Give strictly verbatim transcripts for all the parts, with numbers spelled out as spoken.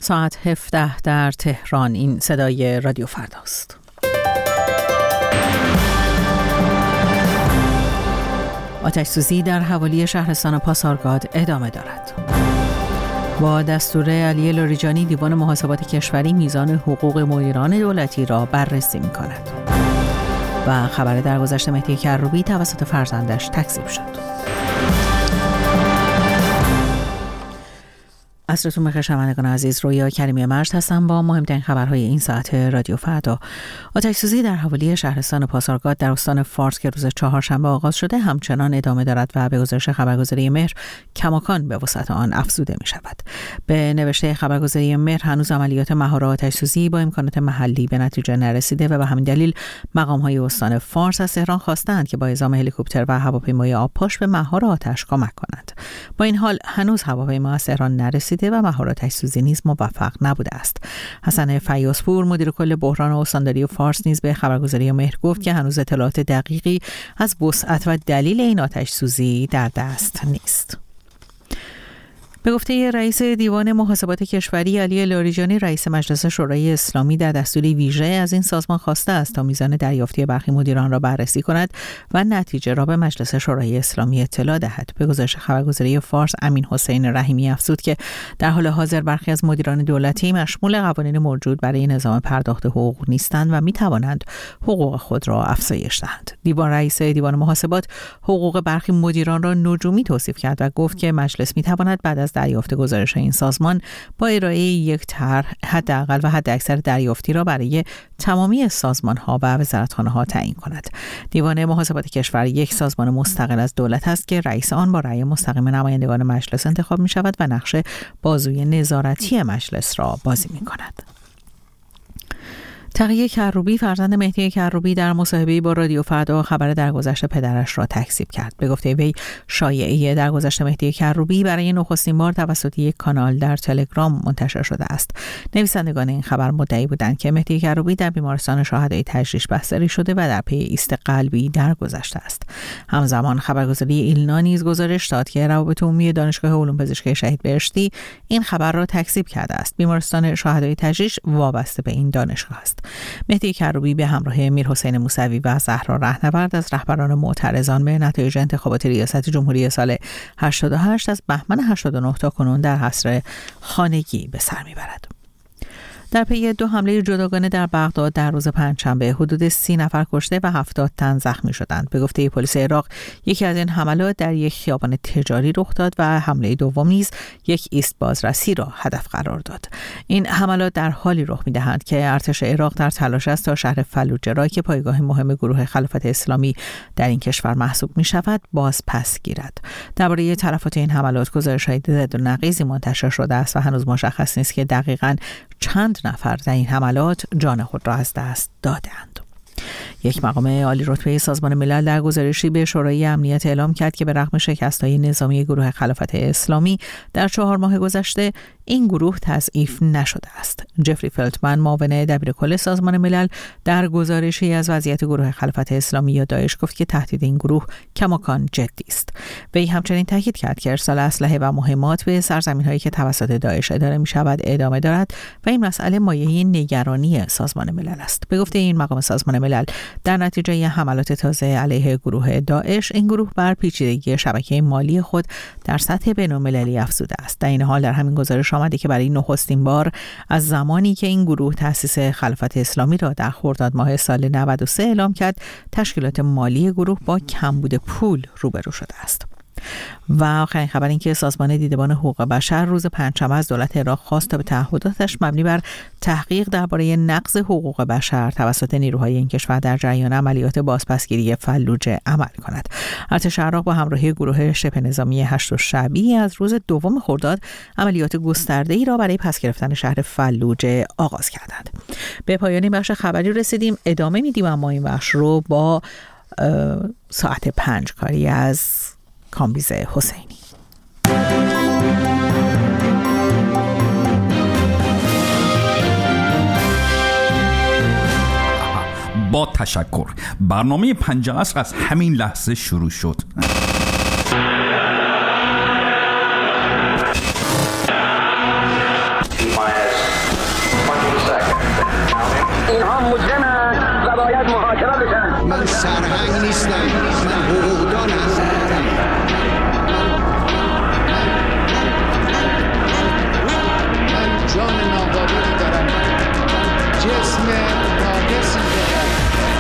ساعت هفده در تهران. این صدای رادیو فرداست. آتش سوزی در حوالی شهرستان پاسارگاد ادامه دارد. با دستور علی لاریجانی دیوان محاسبات کشوری میزان حقوق مدیران دولتی را بررسی می کند. و خبر درگذشت مهدی کروبی توسط فرزندش تکذیب شد. عصرتون بخیر شنوندگان عزیز، رویا کریمی مجد هستم با مهمترین خبرهای این ساعت رادیو فردا. آتش سوزی در حوالی شهرستان پاسارگاد در استان فارس که روز چهارشنبه آغاز شده همچنان ادامه دارد و به گزارش خبرگزاری مهر کماکان به وسعت آن افزوده می شود. به نوشته خبرگزاری مهر هنوز عملیات مهار آتش سوزی با امکانات محلی به نتیجه نرسیده و به همین دلیل مقام‌های استان فارس از تهران خواستند که با اعزام هلیکوپتر و هواپیمای آبپاش به مهار آتش کمک کنند. با این حال هنوز هواپیما از تهران نرسیده و مهار آتش سوزی نیز موفق نبوده است. حسن فیاض‌پور مدیر کل بحران استانداری فارس نیز به خبرگزاری مهر گفت که هنوز اطلاعات دقیقی از وسعت و دلیل این آتش سوزی در دست نیست. به گفته رئیس دیوان محاسبات کشوری علی لاریجانی، رئیس مجلس شورای اسلامی در دستوری ویژه از این سازمان خواسته است تا میزان دریافتی برخی مدیران را بررسی کند و نتیجه را به مجلس شورای اسلامی اطلاع دهد. به گزارش خبرگزاری فارس، امین حسین رحیمی افزود که در حال حاضر برخی از مدیران دولتی مشمول قوانین موجود برای نظام پرداخت حقوق نیستند و میتوانند حقوق خود را افزایش دهند. دیوان رئیس دیوان محاسبات حقوق برخی مدیران را نجومی توصیف کرد و گفت که مجلس میتواند بعد از دریافت گزارش این سازمان با ارائه یک طرح حداقل و حداکثر دریافتی را برای تمامی سازمان‌ها و وزارتخانه‌ها تعیین کند. دیوان محاسبات کشور یک سازمان مستقل از دولت است که رئیس آن با رأی مستقیم نمایندگان مجلس انتخاب می‌شود و نقش بازوی نظارتی مجلس را بازی می‌کند. تقی کروبی فرزند مهدی کروبی در مصاحبه‌ای با رادیو فردا خبر درگذشت پدرش را تکذیب کرد. به گفته وی شایعه درگذشت مهدی کروبی برای نخستین بار توسط یک کانال در تلگرام منتشر شده است. نویسندگان این خبر مدعی بودند که مهدی کروبی در بیمارستان شهدای تجریش بستری شده و در پی ایست قلبی درگذشته است. همزمان خبرگزاری ایلنا نیز گزارش داد که روابط عمومی دانشگاه علوم پزشکی شهید بهشتی این خبر را تکذیب کرده است. بیمارستان شهدای تجریش وابسته به این دانشگاه است. مهدی کروبی به همراه میرحسین موسوی و زهرا رهنورد از رهبران معترضان به نتایج انتخابات ریاست جمهوری سال هشتاد و هشت از بهمن هشتاد و نه تا کنون در حصر خانگی به سر میبرد. در پی دو حمله جداگانه در بغداد در روز پنجشنبه حدود سی نفر کشته و هفتاد تن زخمی شدند. به گفته پلیس عراق یکی از این حملات در یک خیابان تجاری رخ داد و حمله دوم نیز یک ایست بازرسی را هدف قرار داد. این حملات در حالی رخ می‌دهند که ارتش عراق در تلاش است تا شهر فلوجه را که پایگاه مهم گروه خلافت اسلامی در این کشور محسوب می‌شود باز پس گیرد. درباره تلفات این حملات گزارش‌های ضد و نقیضی منتشر شده است و هنوز مشخص نیست که دقیقاً چند نفر در این حملات جان خود را از دست دادند. یک مقام عالی رتبه سازمان ملل در گزارشی به شورای امنیت اعلام کرد که به رغم شکست‌های نظامی گروه خلافت اسلامی در چهار ماه گذشته این گروه تضعیف نشده است. جفری فلتمن معاون دبیرکل سازمان ملل در گزارشی از وضعیت گروه خلافت اسلامی یا داعش گفت که تهدید این گروه کماکان جدی است. وی همچنین تاکید کرد که ارسال اسلحه و مهمات به سرزمین‌هایی که توسط داعش اداره می‌شود ادامه دارد و این مسئله مایه نگرانی سازمان ملل است. به گفته این مقام سازمان ملل در نتیجه حملات تازه علیه گروه داعش این گروه بر پیچیدگی شبکه مالی خود در سطح بین‌المللی افزوده است. در این حال در همین گزارش آمده که برای نخستین بار از زمانی که این گروه تأسیس خلافت اسلامی را در خرداد ماه سال نود و سه اعلام کرد تشکیلات مالی گروه با کمبود پول روبرو شده است. و آخرین خبر این که سازمان دیدبان حقوق بشر روز پنجشنبه از دولت عراق خواست تا به تعهداتش مبنی بر تحقیق درباره نقض حقوق بشر توسط نیروهای این کشور در جریان عملیات بازپسگیری فلوجه عمل کند. ارتش عراق با همراهی گروه شبه نظامی هشت شعبی از روز دوم خرداد عملیات گسترده‌ای را برای پس گرفتن شهر فلوجه آغاز کردند. به پایان بخش خبری رسیدیم. ادامه میدیم اما این بخش رو با ساعت پنج کاری از کامبیز حسینی. با تشکر. برنامه پنج عصر از همین لحظه شروع شد. اینها مجرمند و باید محاکمه بشن. من سرهنگ نیستم، من حقوقدان هستم. من جان ناقابلی دارم، جسم ناقصی دارم.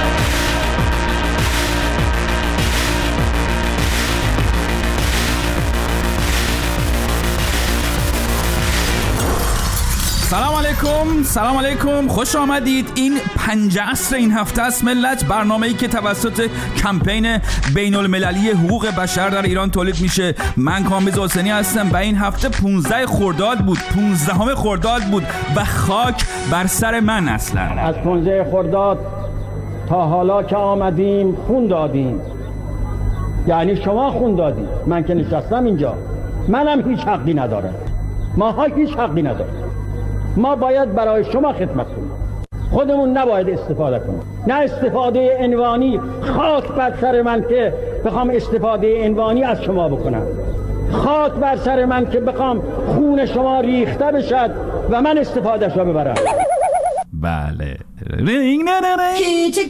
سلام علیکم، سلام علیکم، خوش آمدید. این پنج عصر این هفته است ملت، برنامه‌ای که توسط کمپین بین المللی حقوق بشر در ایران تولید میشه. من کامبیز حسینی هستم و این هفته پانزده خرداد بود، پانزدهم خرداد بود و خاک بر سر من. اصلا از پانزده خرداد تا حالا که آمدیم خون دادیم، یعنی شما خون دادیم. من که نشستم اینجا، منم هیچ حقی ندارم، ما ها هیچ حقی ندارم. ما باید برای شما خدمت کنیم، خودمون نباید استفاده کنیم. نه استفاده عنوانی، خاک بر سر من که بخوام استفاده عنوانی از شما بکنم، خاک بر سر من که بخوام خون شما ریخته بشد و من استفاده شو ببرم. بله رینگ نه نه نه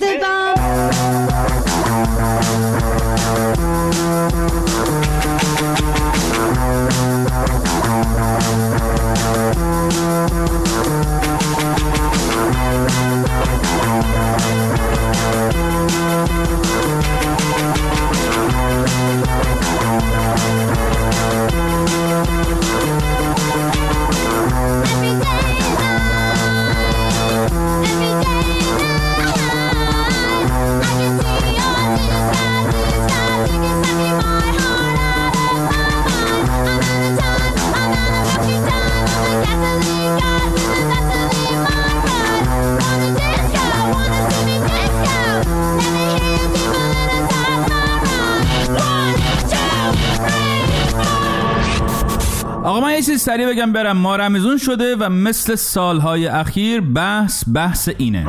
آقا من یه چیز سریع بگم برم. ما رمضان شده و مثل سالهای اخیر بحث بحث اینه.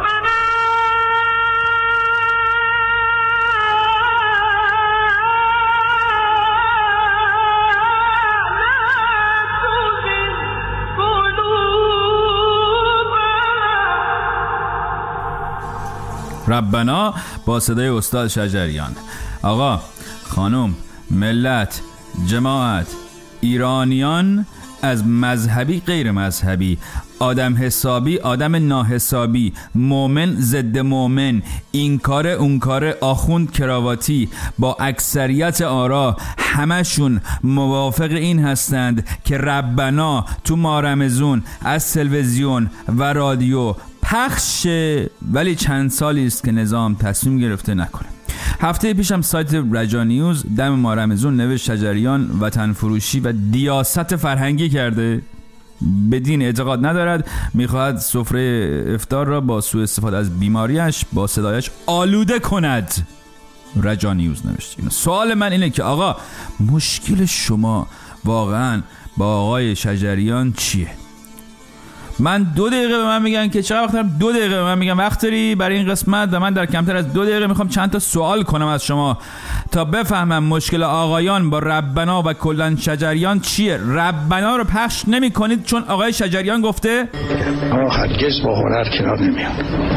ربنا با صدای استاد شجریان. آقا، خانم، ملت، جماعت، ایرانیان، از مذهبی غیر مذهبی، آدم حسابی آدم ناحسابی، مومن ضد مومن، این کار اون کار، آخوند کراواتی، با اکثریت آرا همشون موافق این هستند که ربنا تو ماه رمضان از تلویزیون و رادیو پخش، ولی چند سالی است که نظام تصمیم گرفته نکنه. هفته پیشم سایت رجا نیوز دم ماه رمضان نوشت شجریان وطن فروشی و دیاست فرهنگی کرده، به دین اعتقاد ندارد، میخواهد سفره افطار را با سوء استفاده از بیماریش با صدایش آلوده کند. رجا نیوز نوشت. سوال من اینه که آقا، مشکل شما واقعا با آقای شجریان چیه؟ من دو دقیقه به من میگن که چقدر وقت دارم؟ دو دقیقه به من میگن وقت داری برای این قسمت و من در کمتر از دو دقیقه میخوام چند تا سوال کنم از شما تا بفهمم مشکل آقایان با ربنا و کلن شجریان چیه. ربنا رو پخش نمی کنید چون آقای شجریان گفته؟ ما هرگز با هنر کنار نمیان،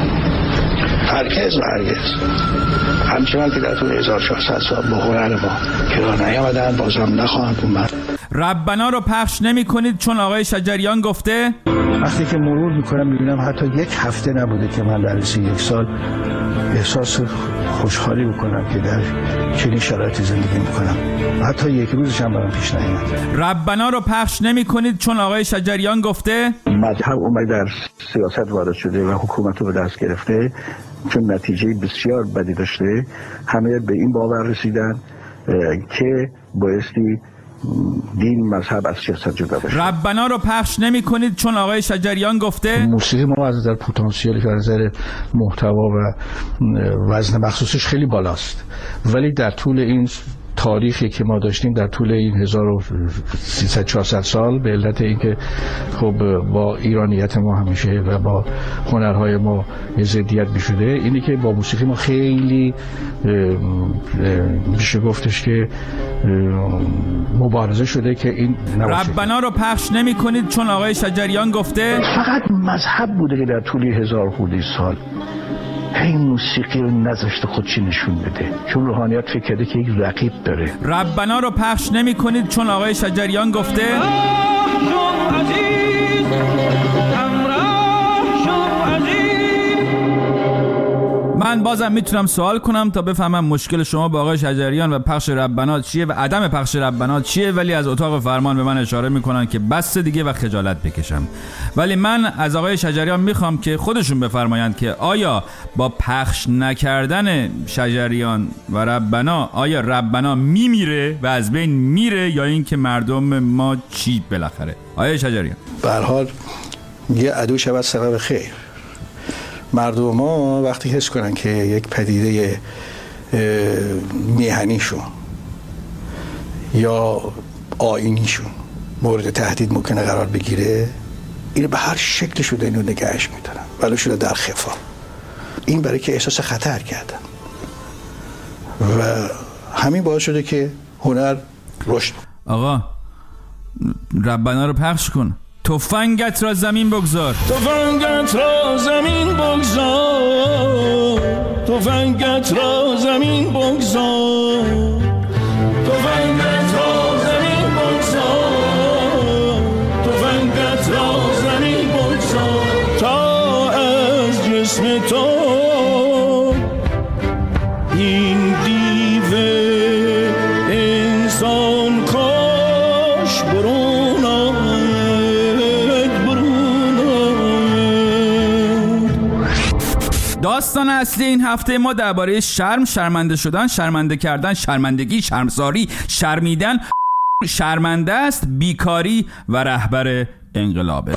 هرگز و هرگز. همچنان که در طول هزار و ششصد سال با هنر ما کنار نیامدن، بازم نخواهند اومد. ربنا رو پخش نمی کنید چون آقای شجریان گفته؟ وقتی که مرور میکنم میبینم حتی یک هفته نبوده که من در سی یک سال احساس خوشحالی بکنم که در چنین شرایطی زندگی میکنم. حتی یک روزش هم برام پیش نیامد. ربنا رو پخش نمی کنید چون آقای شجریان گفته؟ مذهب اومد در سیاست وارد شده و حکومت رو به دست گرفته، چون نتیجه بسیار بدی داشته. همه به این باور رسیدن که بایستی دین مذهب از سیاست جدا بشه. ربنا رو پخش نمی کنید چون آقای شجریان گفته؟ موسیقی ما از نظر پتانسیلی که از نظر محتوا و وزن مخصوصش خیلی بالاست، ولی در طول این تاریخی که ما داشتیم در طول این هزار و سیصد چهارصد سال به علت اینکه خب با ایرانیت ما همیشه و با هنرهای ما ضدیت می‌شده، اینی که با موسیقی ما خیلی میشه گفتش که مبارزه شده که این ربنا رو پخش نمی کنید چون آقای شجریان گفته. فقط مذهب بوده که در طول هزار خورده سال این موسیقی رو نذاشته خودشی نشون بده، چون روحانیت فکر کرده که یک رقیب داره. ربنا رو پخش نمی کنید چون آقای شجریان گفته. من بازم میتونم سوال کنم تا بفهمم مشکل شما با آقای شجریان و پخش ربنا چیه و عدم پخش ربنا چیه، ولی از اتاق فرمان به من اشاره میکنن که بس دیگه و خجالت بکشم. ولی من از آقای شجریان میخوام که خودشون بفرمایند که آیا با پخش نکردن شجریان و ربنا آیا ربنا میمیره و از بین میره یا این که مردم ما چی بالاخره؟ آقای شجریان به هر حال یه عدو شود سبب خیر. مردم ما وقتی حس کنن که یک پدیده میهنیشون یا آیینیشون مورد تهدید ممکنه قرار بگیره، این به هر شکل شده اینو نگهش میدارن ولو شده در خفا. این برای که احساس خطر کردن و همین باعث شده که هنر رشد. آقا ربنا رو پخش کن. تفنگت را زمین بگذار، تفنگت را زمین بگذار، تفنگت را زمین بگذار، تفنگت را زمین بگذار، تفنگت را زمین بگذار، تا از جسم تو این دیو انسان کاش برون آید. داستان اصلی این هفته ما درباره شرم، شرمنده شدن، شرمنده کردن، شرمندگی، شرمساری، شرمیدن، شرمنده است، بیکاری و رهبر انقلابه.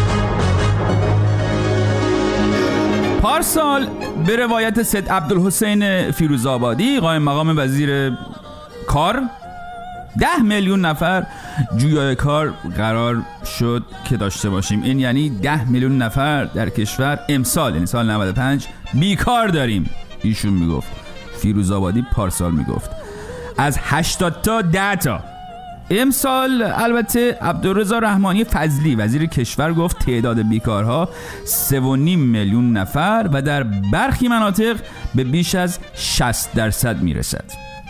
پارسال به روایت سید عبدالحسین فیروزآبادی قائم مقام وزیر کار، ده میلیون نفر جویای کار قرار شد که داشته باشیم. این یعنی ده میلیون نفر در کشور امسال، یعنی سال نود و پنج بیکار داریم. ایشون میگفت، فیروزآبادی پارسال میگفت از هشتاد تا ده تا. امسال البته عبدالرضا رحمانی فضلی وزیر کشور گفت تعداد بیکارها سه و نیم میلیون نفر و در برخی مناطق به بیش از شصت درصد میرسد.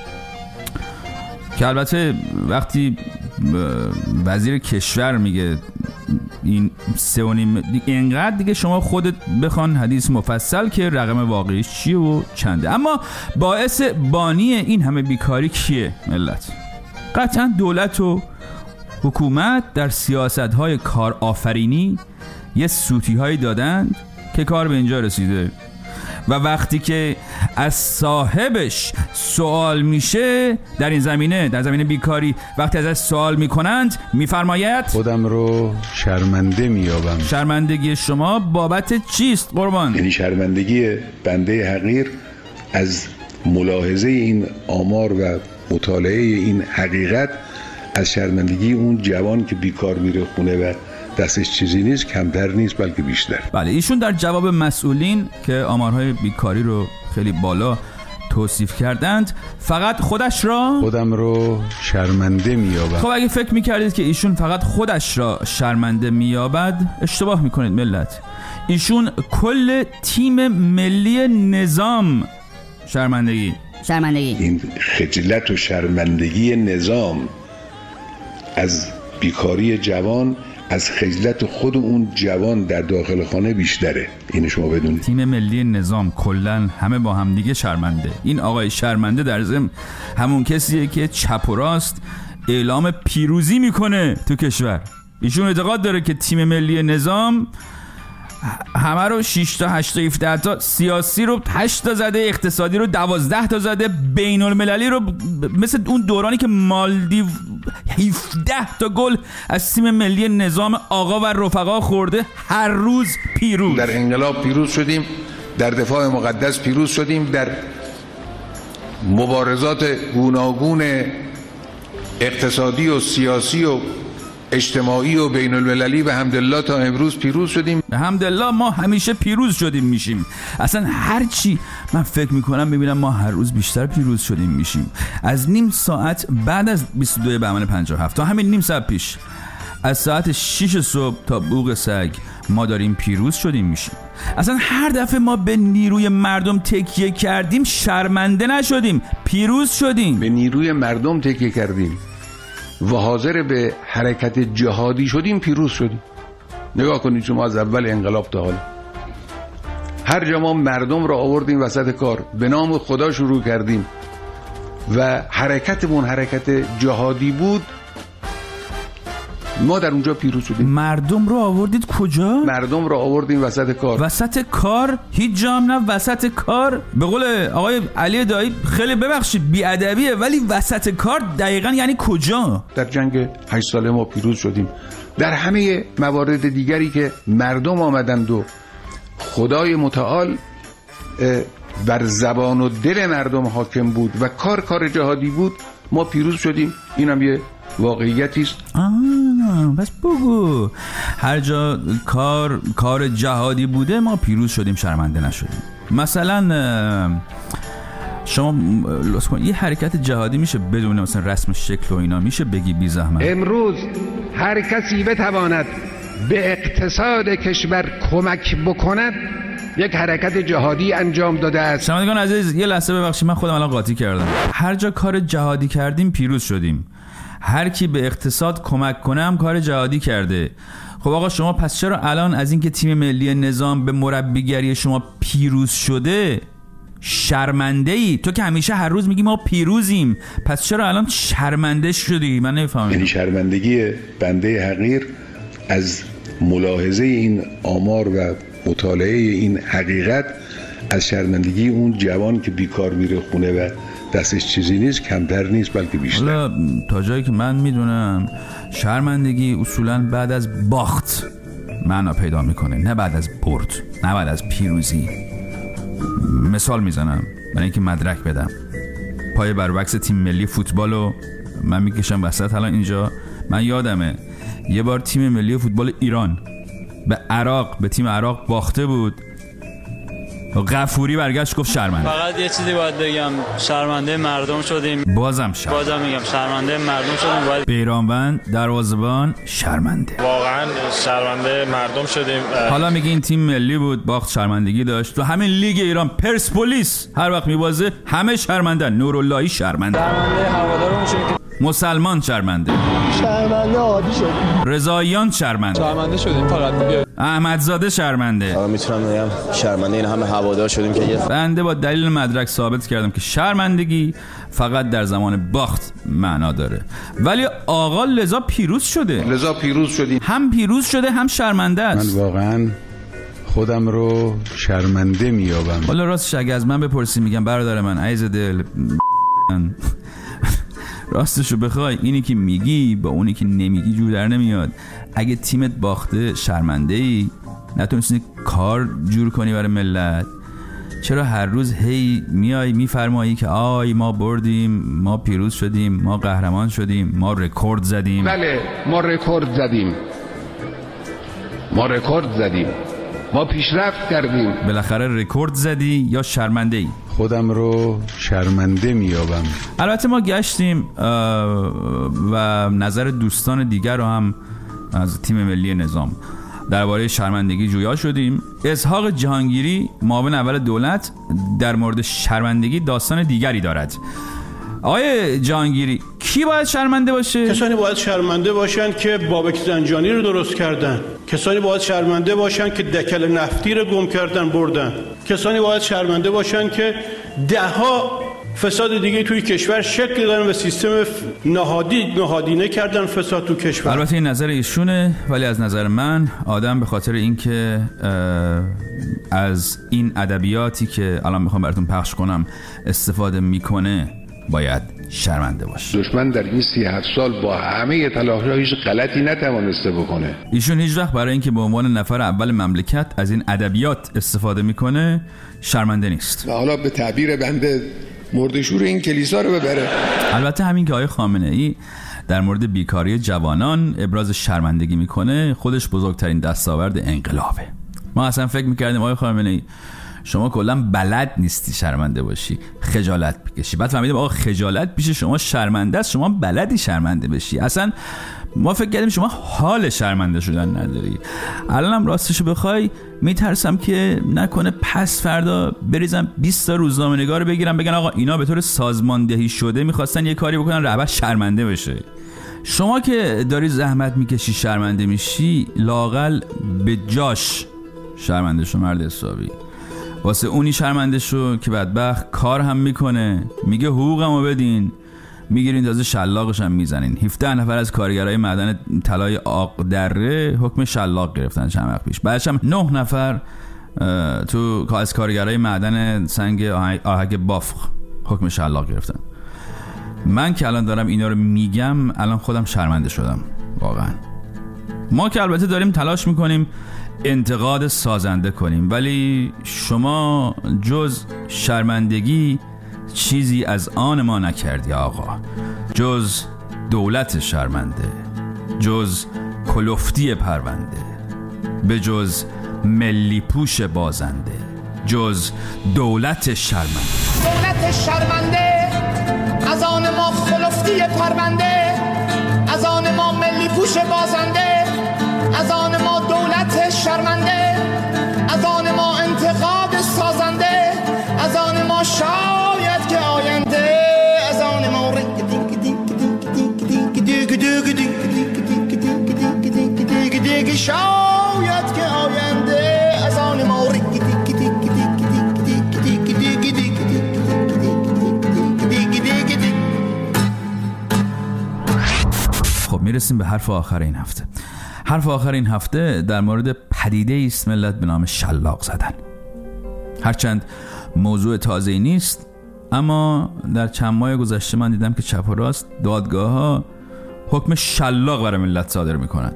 که البته وقتی وزیر کشور میگه این سه و نیم اینقدر دیگه شما خودت بخوان حدیث مفصل که رقم واقعیش چیه و چنده. اما باعث بانی این همه بیکاری کیه ملت؟ قطعا دولت و حکومت در سیاست‌های کار آفرینی یه سوتی‌هایی دادند که کار به اینجا رسیده و وقتی که از صاحبش سوال میشه در این زمینه، در زمینه بیکاری، وقتی ازش سوال میکنند میفرماید خودم رو شرمنده میابم. شرمندگی شما بابت چیست قربان؟ یعنی شرمندگی بنده حقیر از ملاحظه این آمار و مطالعه این حقیقت، از شرمندگی اون جوان که بیکار میره خونه و دستش چیزی نیست کمتر نیست بلکه بیشتر. بله، ایشون در جواب مسئولین که آمارهای بیکاری رو خیلی بالا توصیف کردند فقط خودش را خودم رو شرمنده میابد. خب اگه فکر میکردید که ایشون فقط خودش را شرمنده میابد اشتباه میکنید ملت. ایشون کل تیم ملی نظام شرمندگی شرمندگی این خجلت و شرمندگی نظام از بیکاری جوان، از خجلت خود اون جوان در داخل خانه بیشتره. اینو شما بدونید. تیم ملی نظام کلن همه با هم دیگه شرمنده. این آقای شرمنده در ضمن همون کسیه که چپ و راست اعلام پیروزی میکنه تو کشور. ایشون اعتقاد داره که تیم ملی نظام همه رو شش تا هشت تا هفده تا، سیاسی رو هشت تا زده، اقتصادی رو دوازده تا زده، بین المللی رو مثل اون دورانی که مالدیو هفده تا گل از تیم ملی نظام آقا و رفقا خورده، هر روز پیروز. در انقلاب پیروز شدیم، در دفاع مقدس پیروز شدیم، در مبارزات گوناگون اقتصادی و سیاسی و اجتماعی و بین المللی به حمدالله تا امروز پیروز شدیم. به حمدالله ما همیشه پیروز شدیم میشیم. اصلا هر چی من فکر میکنم میبینم ما هر روز بیشتر پیروز شدیم میشیم. از نیم ساعت بعد از بیست و دو بهمن پنجاه و هفت تا همین نیم ساعت پیش، از ساعت شش صبح تا بوق سگ ما داریم پیروز شدیم میشیم. اصلا هر دفعه ما به نیروی مردم تکیه کردیم شرمنده نشدیم، پیروز شدیم. به نیروی مردم تکیه کردیم و حاضر به حرکت جهادی شدیم، پیروز شدیم. نگاه کنید شما از اول انقلاب تا حالا هر جا ما مردم را آوردیم وسط کار، به نام خدا شروع کردیم و حرکتمون حرکت جهادی بود، ما در اونجا پیروز شدیم. مردم رو آوردید کجا؟ مردم رو آوردیم وسط کار. وسط کار؟ هیچ جام نه وسط کار. به قول آقای علی دایی خیلی ببخشید بی‌ادبیه، ولی وسط کار دقیقاً یعنی کجا؟ در جنگ هشت ساله ما پیروز شدیم. در همه موارد دیگری که مردم آمدند و خدای متعال بر زبان و دل مردم حاکم بود و کار کار جهادی بود، ما پیروز شدیم. اینم یه واقعیتی است. آه بس بگو هر جا کار کار جهادی بوده ما پیروز شدیم، شرمنده نشدیم. مثلا شما لطف کن یه حرکت جهادی میشه بدون مثلا رسم شکل و اینا میشه بگی بی زحمت؟ امروز هر کسی بتواند به اقتصاد کشور کمک بکند یک حرکت جهادی انجام داده است. شنوندگان عزیز یه لحظه ببخشید، من خودم الان قاطی کردم. هر جا کار جهادی کردیم پیروز شدیم. هر کی به اقتصاد کمک کنه هم کار جهادی کرده. خب آقا شما پس چرا الان از اینکه تیم ملی نظام به مربیگری شما پیروز شده شرمنده ای؟ تو که همیشه هر روز میگی ما پیروزیم، پس چرا الان شرمنده شدی؟ من نمیفهمم. یعنی شرمندگی بنده حقیر از ملاحظه این آمار و مطالعه این حقیقت، از شرمندگی اون جوان که بیکار میره خونه و دستش چیزی نیست کمتر نیست، بلکه بیشتر. حالا تا جایی که من میدونم شرمندگی اصولا بعد از باخت معنا پیدا میکنه، نه بعد از برد، نه بعد از پیروزی. مثال میزنم برای اینکه مدرک بدم. پای بروکس تیم ملی فوتبالو من میکشم وسط الان اینجا. من یادمه یه بار تیم ملی فوتبال ایران به عراق، به تیم عراق باخته بود. غفوری برگشت گفت شرمنده. فقط یه چیزی باید بگم، شرمنده مردم شدیم. بازم شرمنده. بازم میگم شرمنده مردم شدیم. باید بیرانوند دروازه‌بان شرمنده. واقعا شرمنده مردم شدیم. حالا میگی این تیم ملی بود، باخت، شرمندگی داشت. تو همین لیگ ایران پرسپولیس هر وقت میبازه همه شرمنده. نوراللهی شرمنده. شرمنده هوادارو میشیم که مسلمان شرمنده. شرمنده عادی شدیم. رضاییان شرمنده. شرمنده شدیم فقط دیگه. احمدزاده شرمنده. حالا میتونم بگم شرمنده این همه هوادار شدیم که بنده با دلیل مدرک ثابت کردم که شرمندگی فقط در زمان باخت معنا داره. ولی آقا لذا پیروز شده. لذا پیروز شدیم. هم پیروز شده هم شرمنده است. من واقعا خودم رو شرمنده میابم. حالا راستش اگه از من بپرسی میگم برادر من عزیز دل راستشو بخوای اینی که میگی با اونی که نمیگی جور در نمیاد. اگه تیمت باخته شرمنده ای، نتونستی کار جور کنی برای ملت، چرا هر روز هی میای میفرمایی که آی ما بردیم، ما پیروز شدیم، ما قهرمان شدیم، ما رکورد زدیم؟ بله ما رکورد زدیم، ما رکورد زدیم، ما پیشرفت کردیم. بالاخره رکورد زدی یا شرمنده ای؟ خودم رو شرمنده میابم. البته ما گشتیم و نظر دوستان دیگر رو هم از تیم ملی نظام درباره شرمندگی جویا شدیم. اسحاق جهانگیری معاون اول دولت در مورد شرمندگی داستان دیگری دارد. آقای جهانگیری کی باید شرمنده باشه؟ کسانی باید شرمنده باشن که بابک زنجانی رو درست کردن. کسانی باید شرمنده باشن که دکل نفتی رو گم کردن بردن. کسانی باید شرمنده باشن که ده ها فساد دیگه توی کشور شکل دادن و سیستم نهادی نهادینه کردن فساد تو کشور. البته این نظر ایشونه، ولی از نظر من آدم به خاطر اینکه از این ادبیاتی که الان میخوام براتون پخش کنم استفاده میکنه باید شرمنده باشه. دشمن در این سی هفت سال با همه تلاش‌ها هیچ غلطی نتوانسته بکنه. ایشون هیچ وقت برای اینکه به عنوان نفر اول مملکت از این ادبیات استفاده میکنه شرمنده نیست. و حالا به تعبیر بنده مرده‌شور این کلیسا رو ببره. البته همین که آقای خامنه‌ای در مورد بیکاری جوانان ابراز شرمندگی میکنه خودش بزرگترین دستاورد انقلابه. ما اصلا فکر میکردیم آقای خامنه‌ای شما کلا بلد نیستی شرمنده باشی، خجالت بکشی. بعد فهمیدیم آقا خجالت پیش شما شرمنده است، شما بلدی شرمنده بشی. اصلا ما فکر کردیم شما حال شرمنده شدن نداری. الانم راستشو بخوای میترسم که نکنه پس فردا بریزم بیست تا روزنامه‌نگار رو بگیرم بگن آقا اینا به طور سازماندهی شده میخواستن یه کاری بکنن رهبر شرمنده بشه. شما که داری زحمت میکشی شرمنده میشی، لااقل به جاش شرمنده شو مرد حسابی. واسه اونی شرمنده شو که بدبخت کار هم میکنه، میگه حقوقمو بدین، میگیرین تازه شلاقش هم میزنین. هفده نفر از کارگرای معدن طلای آق دره حکم شلاق گرفتن چند وقت پیش. بعدش هم نه نفر تو از کارگرای معدن سنگ آهک بافق حکم شلاق گرفتن. من که الان دارم اینا رو میگم الان خودم شرمنده شدم واقعا. ما که البته داریم تلاش میکنیم انتقاد سازنده کنیم، ولی شما جز شرمندگی چیزی از آن ما نکردی آقا. جز دولت شرمنده، جز کلفتی پرونده، به جز ملی پوش بازنده، جز دولت شرمنده. دولت شرمنده از آن ما کلفتی پرونده، از آن ما ملی پوش بازنده، از آن ما دولت شرمنده، از آن ما انتقاد سازنده، از آن ما شاید که آینده، از آن ما رنگ دینگ دینگ دینگ دینگ دینگ دینگ دینگ دینگ دینگ شاید که آینده، از آن ما رنگ دینگ دینگ دینگ دینگ دینگ دینگ دینگ دینگ. خب میرسیم به حرف آخر این هفته. حرف آخر این هفته در مورد پدیده است ملت به نام شلاق زدن. هرچند موضوع تازه‌ای نیست، اما در چند ماه گذشته من دیدم که چپ و راست دادگاه ها حکم شلاق برای ملت صادر میکنن.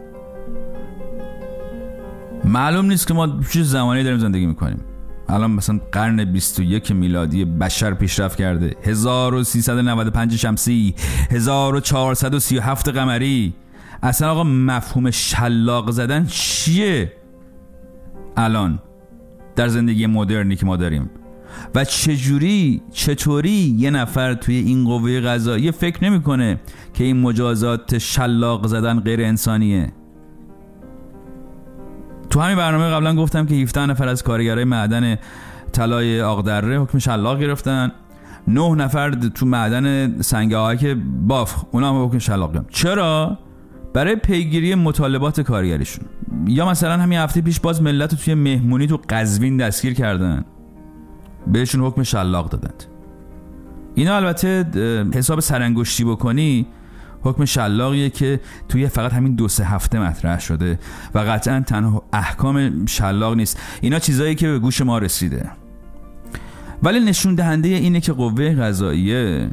معلوم نیست که ما چه زمانی داریم زندگی میکنیم. الان مثلا قرن بیست و یک میلادی بشر پیشرفت کرده، هزار و سیصد و نود و پنج شمسی، هزار و چهارصد و سی و هفت قمری. اصلا آقا مفهوم شلاق زدن چیه الان در زندگی مدرنی که ما داریم؟ و چجوری چطوری یه نفر توی این قوه قضاییه فکر نمیکنه که این مجازات شلاق زدن غیر انسانیه؟ تو همین برنامه قبلا گفتم که هفده نفر از کارگرای معدن طلای آقدره حکم شلاق گرفتن، نه نفر تو معدن سنگ آهک بافق اونا هم حکم شلاق گرفتن. چرا؟ برای پیگیری مطالبات کارگریشون. یا مثلا همین هفته پیش باز ملت رو توی مهمونی تو قزوین دستگیر کردن، بهشون حکم شلاق دادند. اینا البته حساب سرانگشتی بکنی حکم شلاقیه که توی فقط همین دو سه هفته مطرح شده و قطعا تنها احکام شلاق نیست. اینا چیزایی که به گوش ما رسیده، ولی نشون دهنده اینه که قوه قضاییه،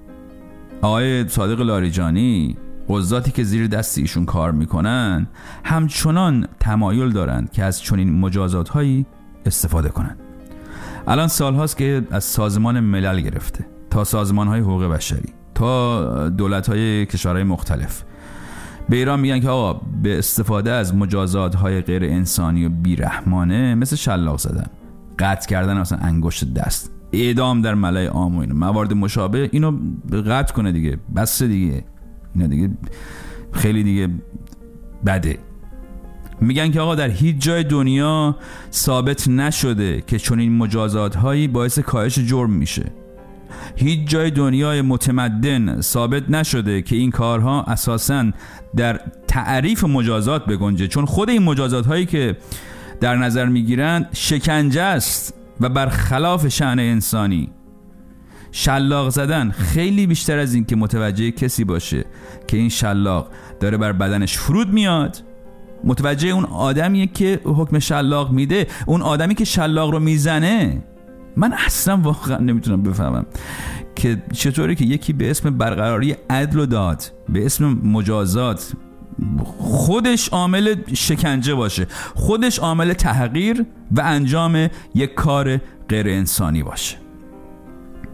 آقای صادق لاریجانی، قضاتی که زیر دست ایشون کار میکنن، همچنان تمایل دارن که از چنین مجازات هایی استفاده کنن. الان سال هاست که از سازمان ملل گرفته تا سازمان های حقوق بشری تا دولت های کشورهای مختلف به ایران میگن که آقا به استفاده از مجازات های غیر انسانی و بیرحمانه مثل شلاق زدن، قطع کردن مثلا انگشت دست، اعدام در ملأ عام و اینو موارد مشابه، اینو قطع کنه دیگه، بس دیگه، اینا دیگه خیلی دیگه بده. میگن که آقا در هیچ جای دنیا ثابت نشده که چون این مجازات هایی باعث کاهش جرم میشه. هیچ جای دنیای متمدن ثابت نشده که این کارها اساساً در تعریف مجازات بگنجه، چون خود این مجازات هایی که در نظر میگیرن شکنجه است و برخلاف شأن انسانی. شلاق زدن خیلی بیشتر از این که متوجه کسی باشه که این شلاق داره بر بدنش فرود میاد، متوجه اون آدمیه که حکم شلاق میده، اون آدمی که شلاق رو میزنه. من اصلا واقعا نمیتونم بفهمم که چطوری که یکی به اسم برقراری عدل و داد، به اسم مجازات، خودش عامل شکنجه باشه، خودش عامل تحقیر و انجام یک کار غیر انسانی باشه.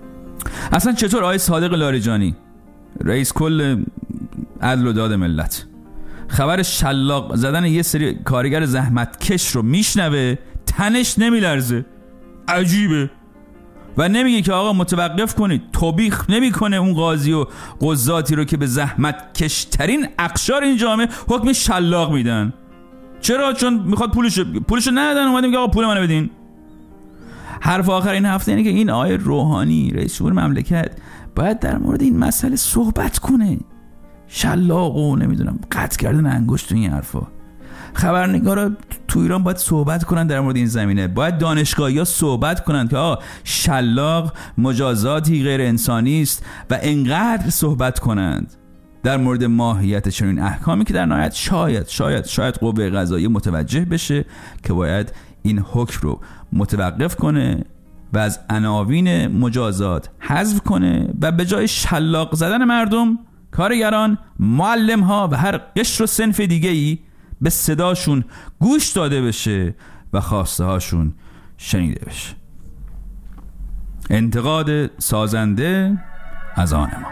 اصلا چطور آقای صادق لاریجانی رئیس کل عدل و داد ملت خبر شلاق زدن یه سری کارگر زحمتکش رو میشنوه تنش نمیلرزه؟ عجیبه. و نمیگه که آقا متوقف کنید، توبیخ نمیکنه اون قاضی و قضاتی رو که به زحمتکش ترین اقشار این جامعه حکم شلاق میدن. چرا؟ چون میخواد پولشو پولشو ندادن، اومده میگه آقا پول منو بدین. حرف آخر این هفته اینه که این آقای روحانی رئیس جمهور مملکت باید در مورد این مسئله صحبت کنه. شلاق و نمیدونم قطع کردن انگشت و این حرفا. خبرنگارا تو ایران باید صحبت کنن در مورد این زمینه. باید دانشگاهی‌ها صحبت کنن که آقا شلاق مجازاتی غیر انسانی است و انقدر صحبت کنند در مورد ماهیت چنین احکامی که در نهایت شاید شاید شاید قوه قضاییه متوجه بشه که باید این حکم رو متوقف کنه و از عناوین مجازات حذف کنه و به جای شلاق زدن مردم، کارگران، معلم‌ها و هر قشر و صنف دیگه‌ای به صداشون گوش داده بشه و خواسته هاشون شنیده بشه. انتقاد سازنده از آن ما.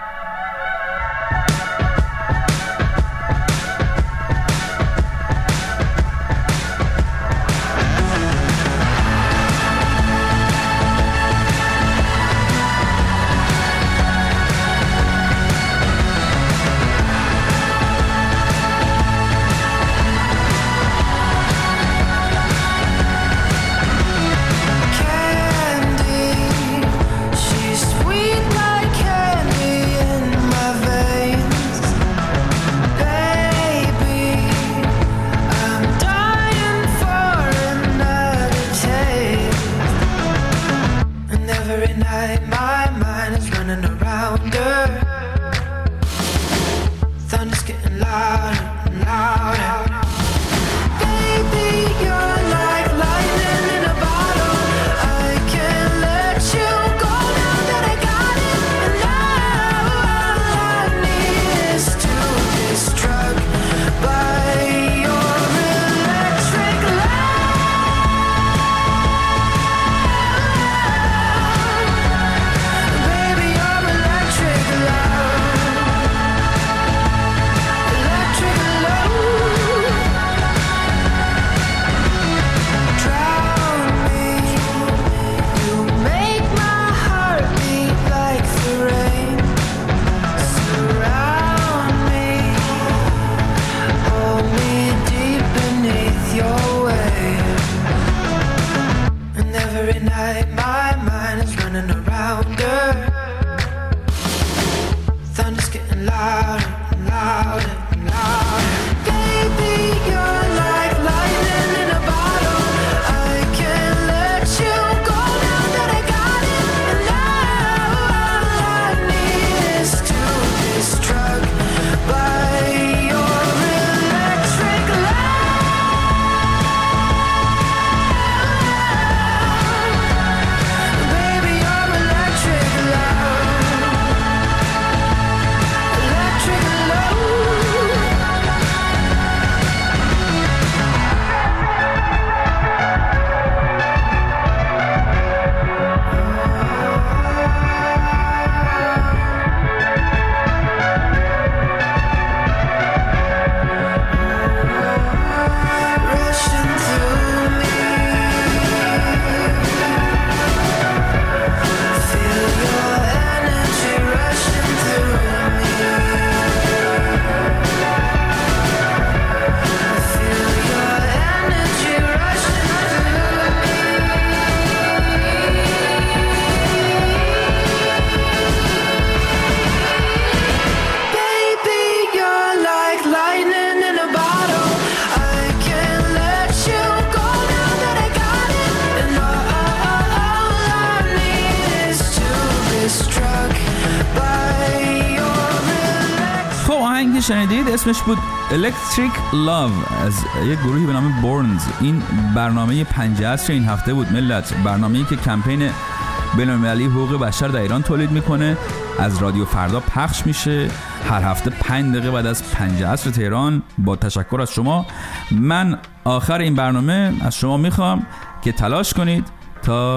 شنیدید اسمش بود Electric Love از یک گروهی به نام بورنز. این برنامه پنج عصر این هفته بود ملت، برنامه‌ای که کمپین بین‌المللی حقوق بشر در ایران تولید میکنه، از رادیو فردا پخش میشه هر هفته پنج دقیقه بعد از پنج عصر تهران. با تشکر از شما، من آخر این برنامه از شما میخوام که تلاش کنید تا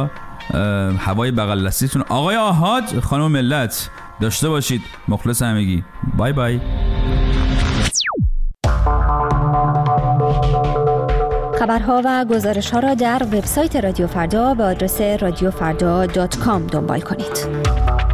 هوای بغل دستیتون. آقای آحاد، خانم ملت، داشته باشید. مخلص همگی. بای بای. خبرها و گزارش‌ها را در وبسایت رادیو فردا به آدرس رادیو فردا دات کام دنبال کنید.